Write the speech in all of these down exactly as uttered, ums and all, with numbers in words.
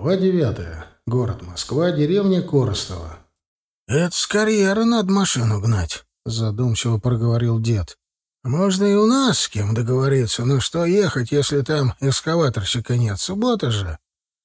Глава девятая. Город Москва, деревня Коростова. «Это с карьера надо машину гнать», — задумчиво проговорил дед. «Можно и у нас с кем договориться, но что ехать, если там экскаваторщика нет? Суббота же».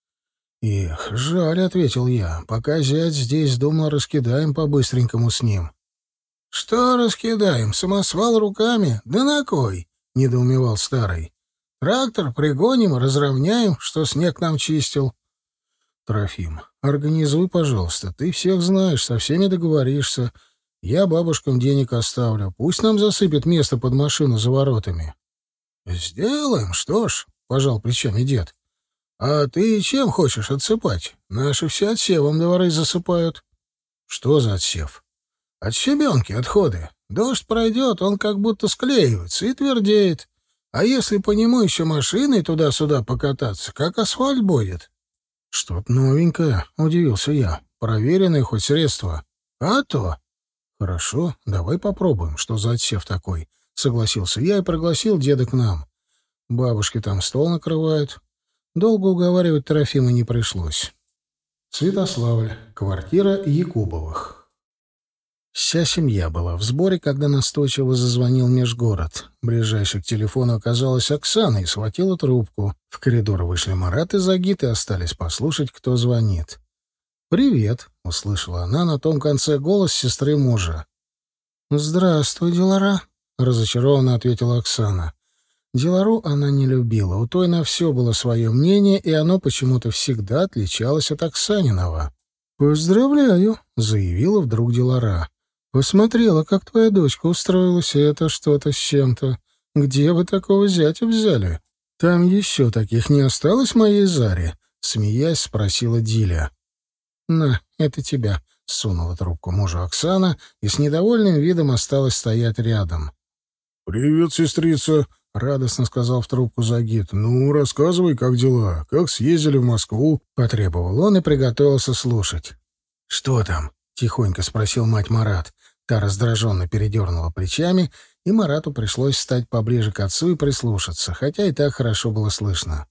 «Эх, жаль», — ответил я. «Пока зять здесь, думал, раскидаем по-быстренькому с ним». «Что раскидаем? Самосвал руками? Да на кой?» — недоумевал старый. «Трактор пригоним, разровняем, что снег нам чистил». «Трофим, организуй, пожалуйста. Ты всех знаешь, со всеми договоришься. Я бабушкам денег оставлю. Пусть нам засыпет место под машину за воротами». «Сделаем, что ж», — пожал плечами дед. «А ты чем хочешь отсыпать? Наши все отсевом дворы засыпают». «Что за отсев?» «От щебенки отходы. Дождь пройдет, он как будто склеивается и твердеет. А если по нему еще машиной туда-сюда покататься, как асфальт будет?» «Что-то новенькое», — удивился я. «Проверенное хоть средство». «А то». «Хорошо, давай попробуем, что за отсев такой», — согласился я и пригласил деда к нам. Бабушки там стол накрывают. Долго уговаривать Трофима не пришлось. Святославль. Квартира Якубовых. Вся семья была в сборе, когда настойчиво зазвонил межгород. Ближайшей к телефону оказалась Оксана и схватила трубку. В коридор вышли Марат и Загит и остались послушать, кто звонит. «Привет», — услышала она на том конце голос сестры мужа. «Здравствуй, Дилара», — разочарованно ответила Оксана. Дилару она не любила, у той на все было свое мнение, и оно почему-то всегда отличалось от Оксаниного. «Поздравляю», — заявила вдруг Дилара. «Посмотрела, как твоя дочка устроилась, и это что-то с чем-то. Где вы такого зятя взяли? Там еще таких не осталось моей Заре?» — смеясь спросила Диля. «На, это тебя», — сунула трубку мужу Оксана и с недовольным видом осталась стоять рядом. «Привет, сестрица», — радостно сказал в трубку Загит. «Ну, рассказывай, как дела? Как съездили в Москву?» — потребовал он и приготовился слушать. «Что там?» — тихонько спросил мать Марат. Та раздраженно передернула плечами, и Марату пришлось встать поближе к отцу и прислушаться, хотя и так хорошо было слышно.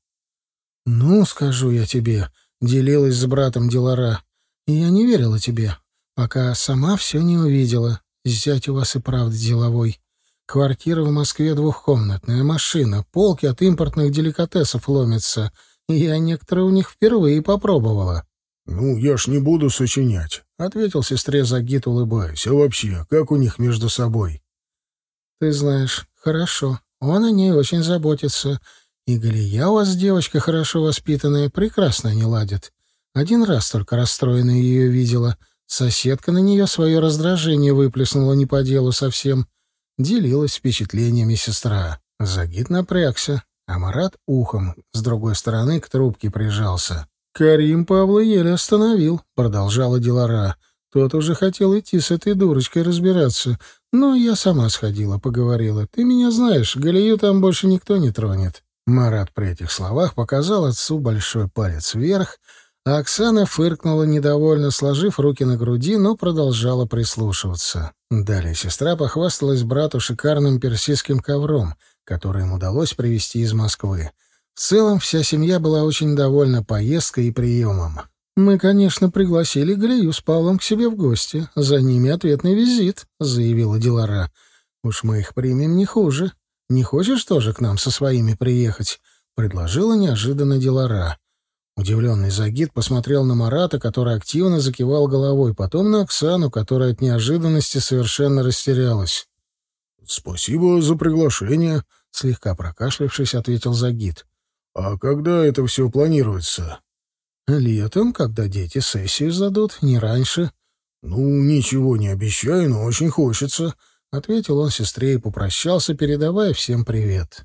«Ну, скажу я тебе», — делилась с братом Дилара, — «я не верила тебе, пока сама все не увидела. Зять у вас и правда деловой. Квартира в Москве двухкомнатная, машина, полки от импортных деликатесов ломятся, и я некоторые у них впервые попробовала». «Ну, я ж не буду сочинять», — ответил сестре Загит, улыбаясь. «А вообще, как у них между собой?» «Ты знаешь, хорошо. Он о ней очень заботится. И Галия у вас девочка хорошо воспитанная, прекрасно не ладит. Один раз только расстроенную ее видела. Соседка на нее свое раздражение выплеснула не по делу совсем». Делилась впечатлениями сестра. Загит напрягся, а Марат ухом с другой стороны к трубке прижался. «Карим Павла еле остановил», — продолжала Дилара. «Тот уже хотел идти с этой дурочкой разбираться. Но я сама сходила, поговорила. Ты меня знаешь, Галию там больше никто не тронет». Марат при этих словах показал отцу большой палец вверх, а Оксана фыркнула недовольно, сложив руки на груди, но продолжала прислушиваться. Далее сестра похвасталась брату шикарным персидским ковром, который им удалось привезти из Москвы. В целом, вся семья была очень довольна поездкой и приемом. «Мы, конечно, пригласили Галию с Павлом к себе в гости. За ними ответный визит», — заявила Дилара. «Уж мы их примем не хуже. Не хочешь тоже к нам со своими приехать?» — предложила неожиданно Дилара. Удивленный Загит посмотрел на Марата, который активно закивал головой, потом на Оксану, которая от неожиданности совершенно растерялась. «Спасибо за приглашение», — слегка прокашлявшись, ответил Загит. «А когда это все планируется?» «Летом, когда дети сессию сдадут, не раньше». «Ну, ничего не обещаю, но очень хочется», — ответил он сестре и попрощался, передавая всем привет.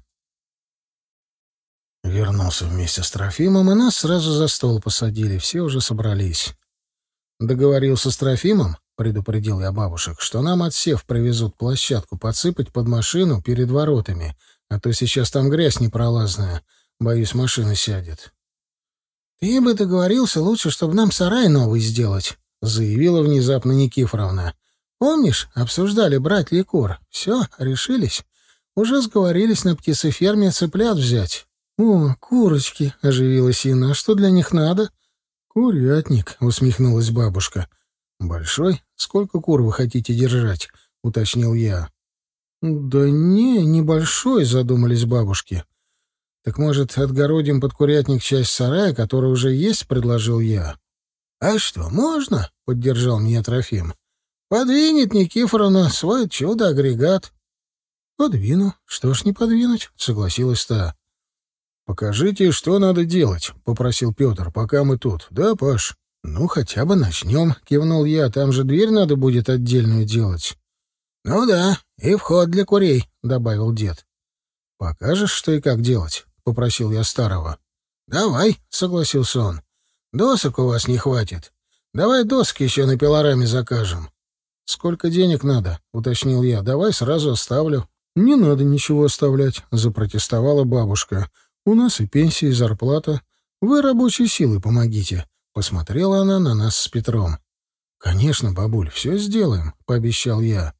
Вернулся вместе с Трофимом, и нас сразу за стол посадили, все уже собрались. «Договорился с Трофимом», — предупредил я бабушек, «что нам отсев привезут площадку подсыпать под машину перед воротами, а то сейчас там грязь непролазная. Боюсь, машина сядет». «Ты бы договорился лучше, чтобы нам сарай новый сделать», — заявила внезапно Никифоровна. «Помнишь, обсуждали брать ли кур? Все, решились. Уже сговорились на птицеферме цыплят взять». «О, курочки!» — оживилась Инна. «А что для них надо?» «Курятник», — усмехнулась бабушка. «Большой? Сколько кур вы хотите держать?» — уточнил я. «Да не, небольшой», — задумались бабушки. «Так, может, отгородим под курятник часть сарая, который уже есть?» — предложил я. «А что, можно?» — поддержал меня Трофим. «Подвинет Никифоровна свой чудо-агрегат». «Подвину. Что ж не подвинуть?» — согласилась та. «Покажите, что надо делать», — попросил Петр, — «пока мы тут. Да, Паш?» «Ну, хотя бы начнем», — кивнул я. «Там же дверь надо будет отдельную делать». «Ну да, и вход для курей», — добавил дед. «Покажешь, что и как делать?» — попросил я старого. «Давай», — согласился он. «Досок у вас не хватит. Давай доски еще на пилораме закажем». «Сколько денег надо?» — уточнил я. «Давай сразу оставлю». «Не надо ничего оставлять», — запротестовала бабушка. «У нас и пенсия, и зарплата. Вы рабочей силой помогите». Посмотрела она на нас с Петром. «Конечно, бабуль, все сделаем», — пообещал я.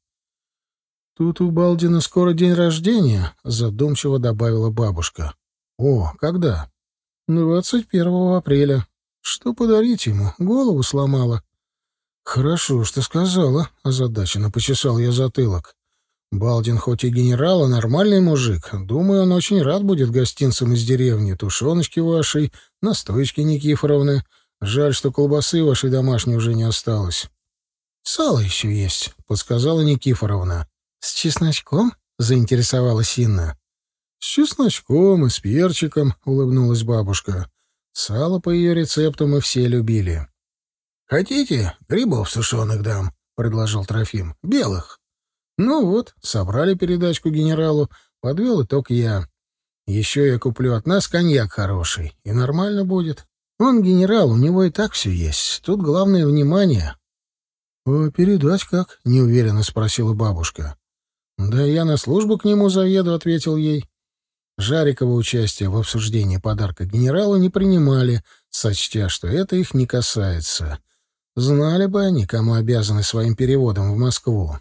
«Тут у Балдина скоро день рождения», — задумчиво добавила бабушка. «О, когда?» «двадцать первого апреля. Что подарить ему? Голову сломала». «Хорошо, что сказала», — озадаченно почесал я затылок. «Балдин хоть и генерал, а нормальный мужик. Думаю, он очень рад будет гостинцам из деревни, тушеночки вашей, настоечки Никифоровны. Жаль, что колбасы вашей домашней уже не осталось». «Сало еще есть», — подсказала Никифоровна. «С чесночком?» — заинтересовалась Инна. «С чесночком и с перчиком», — улыбнулась бабушка. Сало по ее рецепту мы все любили. «Хотите, грибов сушеных дам?» — предложил Трофим. «Белых». Ну вот, собрали передачку генералу, подвел итог я. Еще я куплю от нас коньяк хороший, и нормально будет. Он генерал, у него и так все есть. Тут главное внимание. — А передать как? — неуверенно спросила бабушка. — Да я на службу к нему заеду, — ответил ей. Жарикова участие в обсуждении подарка генералу не принимали, сочтя, что это их не касается. Знали бы они, кому обязаны своим переводом в Москву.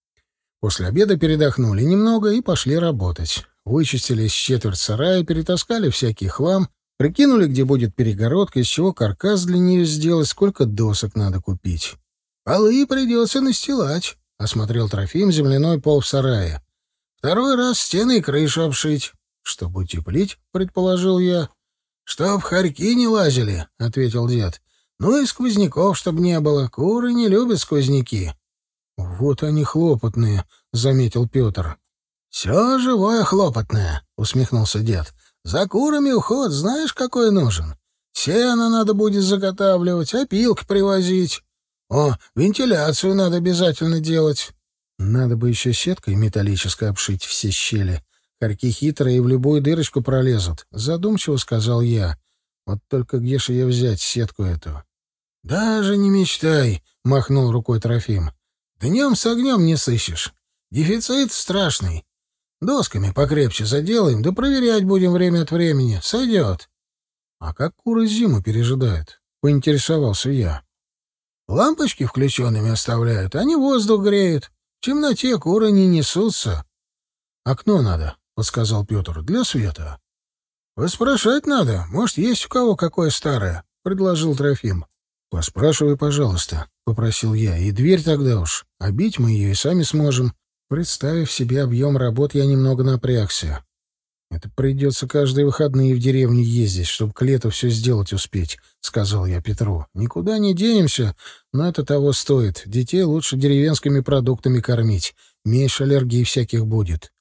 После обеда передохнули немного и пошли работать. Вычистили с четверть сарая, перетаскали всякий хлам, прикинули, где будет перегородка, из чего каркас для нее сделать, сколько досок надо купить. «Полы придется настилать», — осмотрел Трофим земляной пол в сарае. «Второй раз стены и крышу обшить». «Чтобы утеплить», — предположил я. «Чтоб хорьки не лазили», — ответил дед. «Ну и сквозняков, чтоб не было. Куры не любят сквозняки». «Вот они хлопотные», — заметил Петр. «Все живое хлопотное», — усмехнулся дед. «За курами уход знаешь, какой нужен? Сено надо будет заготавливать, опилки привозить. О, вентиляцию надо обязательно делать». «Надо бы еще сеткой металлической обшить все щели. Хорьки хитрые и в любую дырочку пролезут», — задумчиво сказал я. «Вот только где же я взять сетку эту?» «Даже не мечтай», — махнул рукой Трофим. «Днем с огнем не сыщешь. Дефицит страшный. Досками покрепче заделаем, да проверять будем время от времени. Сойдет». «А как куры зиму пережидают?» — поинтересовался я. «Лампочки включенными оставляют, они воздух греют. В темноте куры не несутся». «Окно надо», — подсказал Петр, — «для света». «Поспрашать надо. Может, есть у кого какое старое?» — предложил Трофим. «Поспрашивай, пожалуйста», — попросил я. «И дверь тогда уж. Обить мы ее и сами сможем». Представив себе объем работ, я немного напрягся. «Это придется каждые выходные в деревню ездить, чтобы к лету все сделать успеть», — сказал я Петру. «Никуда не денемся, но это того стоит. Детей лучше деревенскими продуктами кормить. Меньше аллергий всяких будет».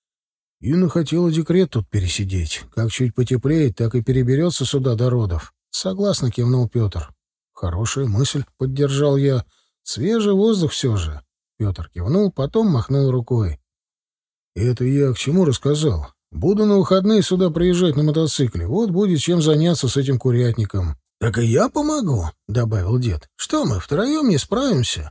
Инна хотела декрет тут пересидеть. Как чуть потеплеет, так и переберется сюда до родов. Согласно кивнул Петр. «Хорошая мысль», — поддержал я. «Свежий воздух все же». Петр кивнул, потом махнул рукой. «Это я к чему рассказал? Буду на выходные сюда приезжать на мотоцикле. Вот будет чем заняться с этим курятником». «Так и я помогу», — добавил дед. «Что мы, втроем не справимся?»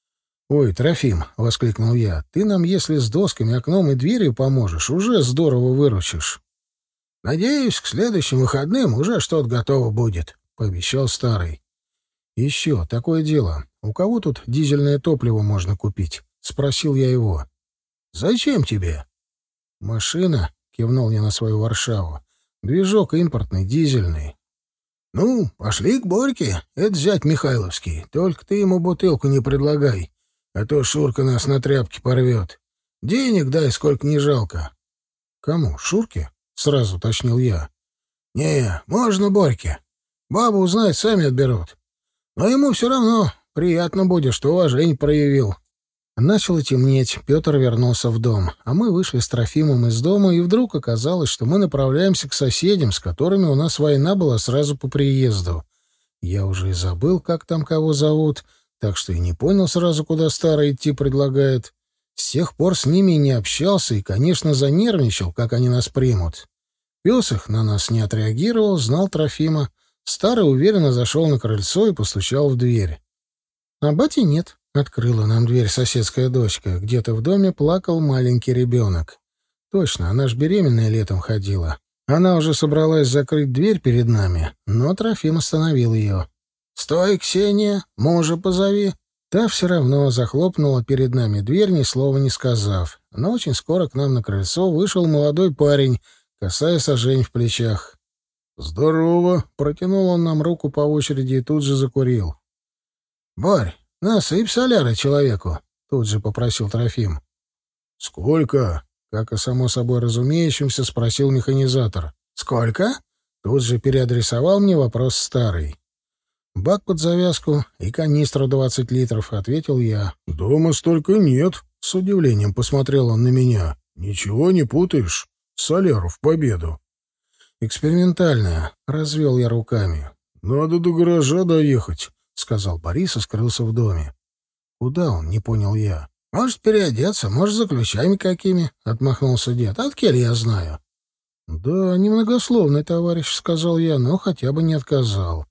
«Ой, Трофим», — воскликнул я, — «ты нам, если с досками, окном и дверью поможешь, уже здорово выручишь». «Надеюсь, к следующим выходным уже что-то готово будет», — пообещал старый. «Еще такое дело. У кого тут дизельное топливо можно купить?» — спросил я его. «Зачем тебе?» «Машина», — кивнул я на свою Варшаву. «Движок импортный, дизельный». Ну, пошли к Борьке, это зять Михайловский. Только ты ему бутылку не предлагай, а то Шурка нас на тряпке порвет. Денег дай, сколько не жалко. Кому? Шурке? Сразу уточнил я. Не, можно Борьке. Баба узнает, сами отберут. Но ему все равно приятно будет, что уважение проявил. Начало темнеть, Петр вернулся в дом, а мы вышли с Трофимом из дома, и вдруг оказалось, что мы направляемся к соседям, с которыми у нас война была сразу по приезду. Я уже и забыл, как там кого зовут, так что и не понял сразу, куда старый идти предлагает. С тех пор с ними и не общался, и, конечно, занервничал, как они нас примут. Пес их на нас не отреагировал, знал Трофима. Старый уверенно зашел на крыльцо и постучал в дверь. А бати нет. Открыла нам дверь соседская дочка. Где-то в доме плакал маленький ребенок. Точно, она ж беременная летом ходила. Она уже собралась закрыть дверь перед нами, но Трофим остановил ее. «Стой, Ксения, мужа позови». Та все равно захлопнула перед нами дверь, ни слова не сказав. Но очень скоро к нам на крыльцо вышел молодой парень, косая сажень в плечах. «Здорово!» — протянул он нам руку по очереди и тут же закурил. «Борь, насыпь соляры человеку», — тут же попросил Трофим. «Сколько?» — как и само собой разумеющимся спросил механизатор. «Сколько?» — тут же переадресовал мне вопрос старый. «Бак под завязку и канистру двадцать литров», — ответил я. «Дома столько нет», — с удивлением посмотрел он на меня. «Ничего не путаешь? Соляру в победу». «Экспериментальная», — развел я руками. «Надо до гаража доехать», — сказал Борис и скрылся в доме. «Куда он?» — не понял я. «Может, переодеться, может, за ключами какими», — отмахнулся дед. «Откель я знаю». «Да, немногословный товарищ», — сказал я, но хотя бы не отказал.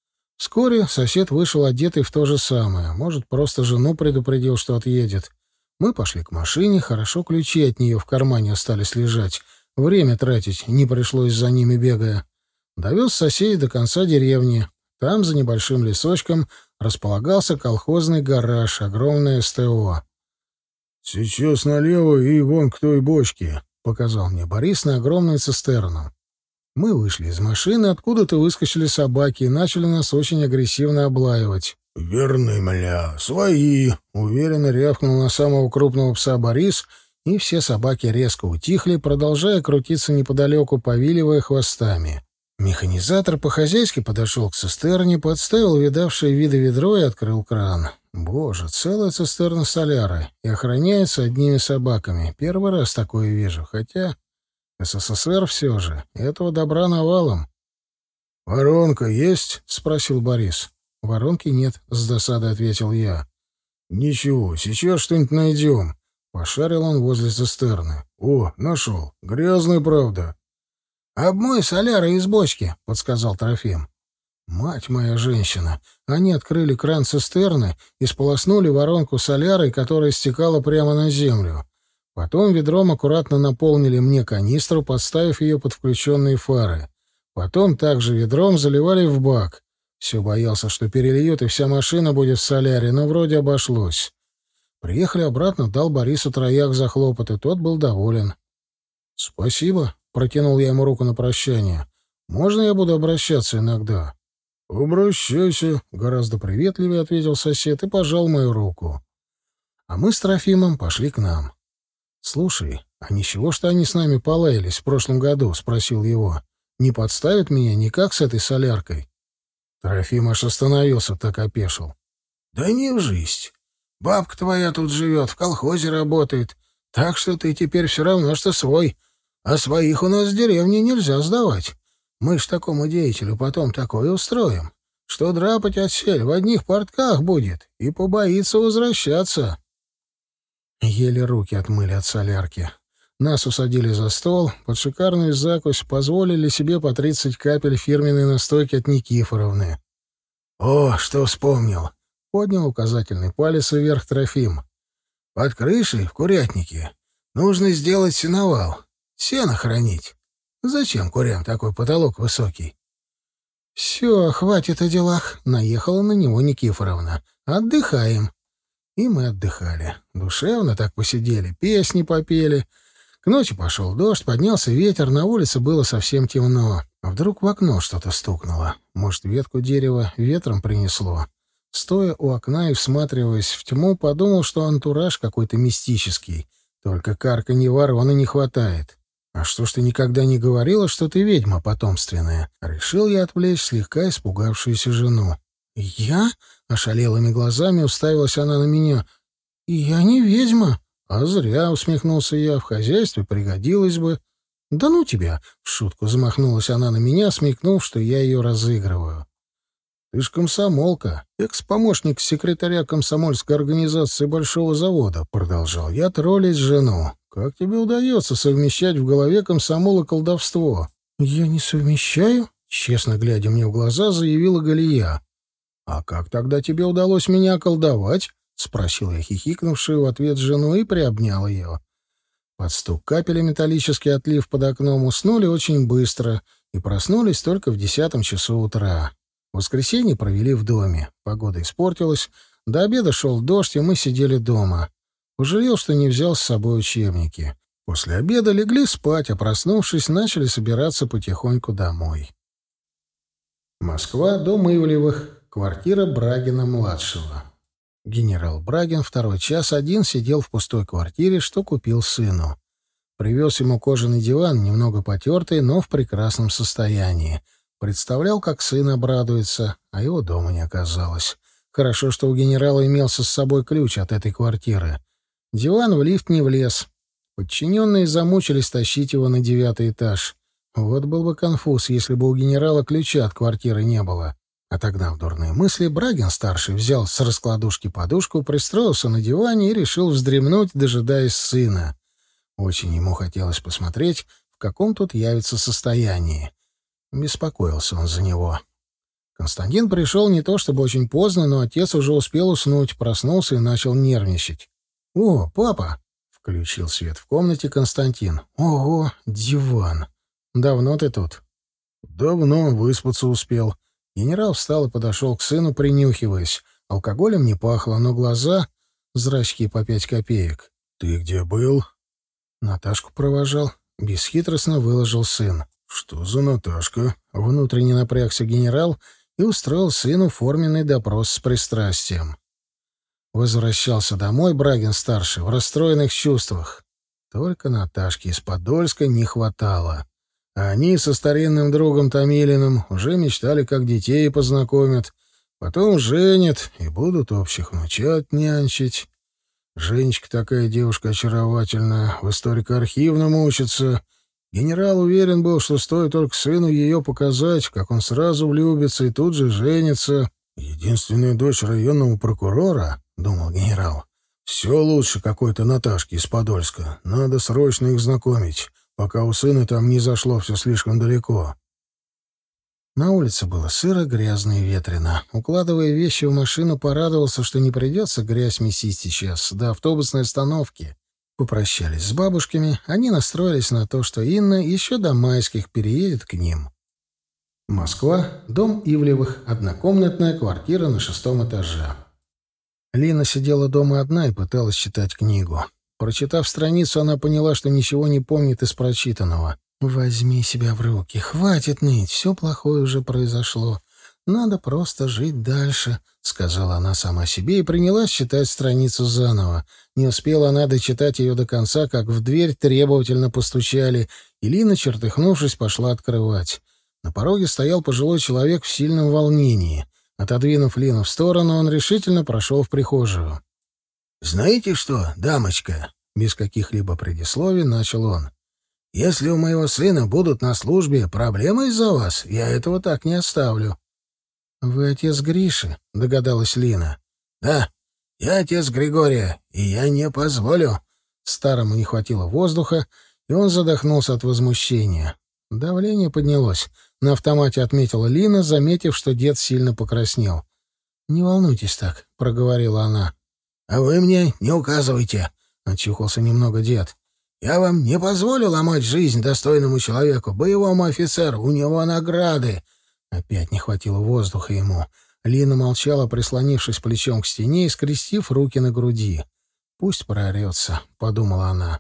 Вскоре сосед вышел одетый в то же самое. Может, просто жену предупредил, что отъедет. Мы пошли к машине, хорошо ключи от нее в кармане остались лежать. Время тратить не пришлось за ними бегая. Довез соседей до конца деревни. Там, за небольшим лесочком, располагался колхозный гараж, огромное СТО. «Сейчас налево и вон к той бочке», — показал мне Борис на огромную цистерну. Мы вышли из машины, откуда-то выскочили собаки и начали нас очень агрессивно облаивать. «Верны, мля, свои!» — уверенно рявкнул на самого крупного пса Борис, и все собаки резко утихли, продолжая крутиться неподалеку, повиливая хвостами. Механизатор по-хозяйски подошел к цистерне, подставил видавшее виды ведро и открыл кран. Боже, целая цистерна соляры, и охраняется одними собаками. Первый раз такое вижу, хотя СССР все же, этого добра навалом. «Воронка есть?» — спросил Борис. «Воронки нет», — с досадой ответил я. «Ничего, сейчас что-нибудь найдем». Пошарил он возле цистерны. «О, нашел. Грязная, правда». «Обмой соляры из бочки», — подсказал Трофим. Мать моя женщина! Они открыли кран цистерны и сполоснули воронку солярой, которая стекала прямо на землю. Потом ведром аккуратно наполнили мне канистру, подставив ее под включенные фары. Потом также ведром заливали в бак. Все боялся, что перельют, и вся машина будет в соляре, но вроде обошлось. Приехали обратно, дал Борису трояк за хлопоты, тот был доволен. — Спасибо, — протянул я ему руку на прощание. — Можно я буду обращаться иногда? — Обращайся, — гораздо приветливее ответил сосед и пожал мою руку. А мы с Трофимом пошли к нам. — Слушай, а ничего, что они с нами полаялись в прошлом году? — спросил его. — Не подставят меня никак с этой соляркой? Трофим аж остановился, так опешил. — Да не в жизнь. Бабка твоя тут живет, в колхозе работает, так что ты теперь все равно, что свой. А своих у нас в деревне нельзя сдавать. Мы ж такому деятелю потом такое устроим, что драпать отсель в одних портках будет и побоится возвращаться. Еле руки отмыли от солярки. Нас усадили за стол, под шикарную закусь позволили себе по тридцать капель фирменной настойки от Никифоровны. — О, что вспомнил! — поднял указательный палец вверх Трофим. — Под крышей, в курятнике, нужно сделать сеновал, сено хранить. Зачем курям такой потолок высокий? — Все, хватит о делах, — наехала на него Никифоровна. — Отдыхаем. И мы отдыхали. Душевно так посидели, песни попели. К ночи пошел дождь, поднялся ветер, на улице было совсем темно. А вдруг в окно что-то стукнуло. Может, ветку дерева ветром принесло. Стоя у окна и всматриваясь в тьму, подумал, что антураж какой-то мистический. Только карканья вороны не хватает. «А что ж ты никогда не говорила, что ты ведьма потомственная?» Решил я отвлечь слегка испугавшуюся жену. «Я?» — ошалелыми глазами уставилась она на меня. «Я не ведьма». «А зря», — усмехнулся я, — «в хозяйстве пригодилось бы». «Да ну тебя!» — в шутку замахнулась она на меня, смекнув, что я ее разыгрываю. «Ты ж комсомолка, экс-помощник секретаря комсомольской организации большого завода», — продолжал я троллить жену. «Как тебе удается совмещать в голове комсомол и колдовство?» «Я не совмещаю», — честно глядя мне в глаза, заявила Галия. «А как тогда тебе удалось меня околдовать?» — спросил я хихикнувшую в ответ жену и приобнял ее. Под стук капель и металлический отлив под окном уснули очень быстро и проснулись только в десятом часу утра. Воскресенье провели в доме. Погода испортилась. До обеда шел дождь, и мы сидели дома. Пожалел, что не взял с собой учебники. После обеда легли спать, а проснувшись, начали собираться потихоньку домой. Москва, дом Ивлевых, квартира Брагина-младшего. Генерал Брагин второй час один сидел в пустой квартире, что купил сыну. Привез ему кожаный диван, немного потертый, но в прекрасном состоянии. Представлял, как сын обрадуется, а его дома не оказалось. Хорошо, что у генерала имелся с собой ключ от этой квартиры. Диван в лифт не влез. Подчиненные замучились тащить его на девятый этаж. Вот был бы конфуз, если бы у генерала ключа от квартиры не было. Отогнав дурные мысли, Брагин-старший взял с раскладушки подушку, пристроился на диване и решил вздремнуть, дожидаясь сына. Очень ему хотелось посмотреть, в каком тут явится состоянии. Беспокоился он за него. Константин пришел не то чтобы очень поздно, но отец уже успел уснуть, проснулся и начал нервничать. «О, папа!» — включил свет в комнате Константин. «Ого, диван! Давно ты тут?» «Давно, выспаться успел». Генерал встал и подошел к сыну, принюхиваясь. Алкоголем не пахло, но глаза — зрачки по пять копеек. «Ты где был?» «Наташку провожал», — бесхитростно выложил сын. «Что за Наташка?» — внутренне напрягся генерал и устроил сыну форменный допрос с пристрастием. Возвращался домой Брагин-старший в расстроенных чувствах. Только Наташки из Подольска не хватало. А они со старинным другом Томилиным уже мечтали, как детей познакомят, потом женят и будут общих внучат нянчить. Женечка такая девушка очаровательная, в историко-архивном учится. Генерал уверен был, что стоит только сыну ее показать, как он сразу влюбится и тут же женится. «Единственная дочь районного прокурора», — думал генерал, — «все лучше какой-то Наташки из Подольска. Надо срочно их знакомить, пока у сына там не зашло все слишком далеко». На улице было сыро, грязно и ветрено. Укладывая вещи в машину, порадовался, что не придется грязь месить сейчас до автобусной остановки. Попрощались с бабушками, они настроились на то, что Инна еще до майских переедет к ним. Москва, дом Ивлевых, однокомнатная квартира на шестом этаже. Лина сидела дома одна и пыталась читать книгу. Прочитав страницу, она поняла, что ничего не помнит из прочитанного. «Возьми себя в руки, хватит ныть, все плохое уже произошло. Надо просто жить дальше», — сказала она сама себе и принялась читать страницу заново. Не успела она дочитать ее до конца, как в дверь требовательно постучали, и Лина, чертыхнувшись, пошла открывать. На пороге стоял пожилой человек в сильном волнении. Отодвинув Лину в сторону, он решительно прошел в прихожую. «Знаете что, дамочка?» — без каких-либо предисловий начал он. «Если у моего сына будут на службе проблемы из-за вас, я этого так не оставлю». «Вы отец Гриши?» — догадалась Лина. «Да, я отец Григория, и я не позволю». Старому не хватило воздуха, и он задохнулся от возмущения. Давление поднялось. На автомате отметила Лина, заметив, что дед сильно покраснел. «Не волнуйтесь так», — проговорила она. «А вы мне не указывайте», — очухался немного дед. «Я вам не позволю ломать жизнь достойному человеку, боевому офицеру, у него награды». Опять не хватило воздуха ему. Лина молчала, прислонившись плечом к стене и скрестив руки на груди. «Пусть проорется», — подумала она.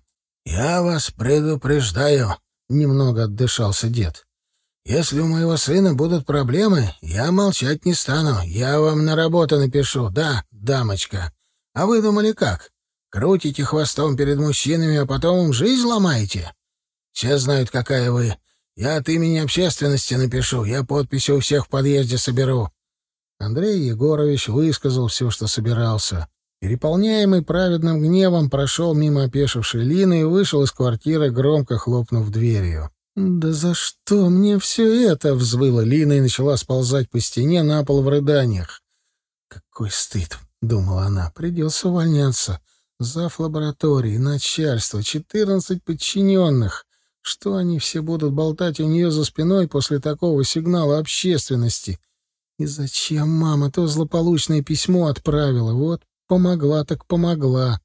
«Я вас предупреждаю», — немного отдышался дед. «Если у моего сына будут проблемы, я молчать не стану. Я вам на работу напишу, да, дамочка. А вы думали как? Крутите хвостом перед мужчинами, а потом им жизнь ломаете? Все знают, какая вы. Я от имени общественности напишу, я подписи у всех в подъезде соберу». Андрей Егорович высказал все, что собирался. Переполняемый праведным гневом, прошел мимо опешившей Лины и вышел из квартиры, громко хлопнув дверью. «Да за что мне все это?» — взвыла Лина и начала сползать по стене на пол в рыданиях. «Какой стыд!» — думала она. «Придется увольняться. Зав. Лаборатории, начальство, четырнадцать подчиненных. Что они все будут болтать у нее за спиной после такого сигнала общественности? И зачем мама то злополучное письмо отправила? Вот помогла так помогла».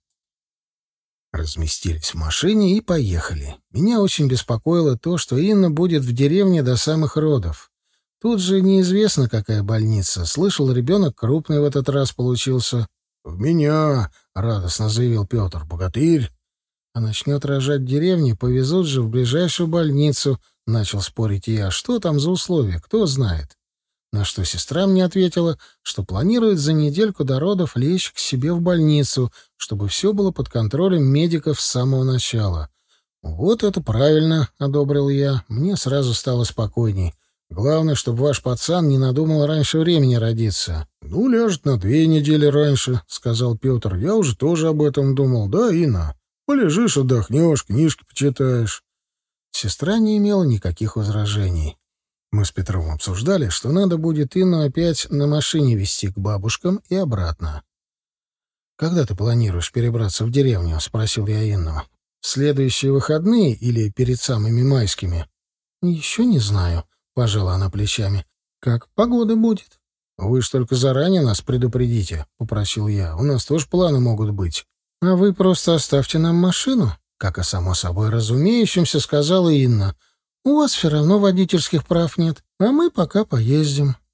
Разместились в машине и поехали. Меня очень беспокоило то, что Инна будет в деревне до самых родов. Тут же неизвестно, какая больница. Слышал, ребенок крупный в этот раз получился. «В меня!» — радостно заявил Петр. «Богатырь!» «А начнет рожать в деревне, повезут же в ближайшую больницу», — начал спорить я. «Что там за условия? Кто знает?» На что сестра мне ответила, что планирует за недельку до родов лечь к себе в больницу, чтобы все было под контролем медиков с самого начала. «Вот это правильно», — одобрил я. Мне сразу стало спокойней. «Главное, чтобы ваш пацан не надумал раньше времени родиться». «Ну, ляжет на две недели раньше», — сказал Петр. «Я уже тоже об этом думал. Да, Инна? Полежишь, отдохнешь, книжки почитаешь». Сестра не имела никаких возражений. Мы с Петром обсуждали, что надо будет Инну опять на машине везти к бабушкам и обратно. «Когда ты планируешь перебраться в деревню?» — спросил я Инну. «В следующие выходные или перед самыми майскими?» «Еще не знаю», — пожала она плечами. «Как погода будет?» «Вы ж только заранее нас предупредите», — попросил я. «У нас тоже планы могут быть». «А вы просто оставьте нам машину», — как о само собой разумеющемся сказала Инна. «У вас все равно водительских прав нет, а мы пока поездим».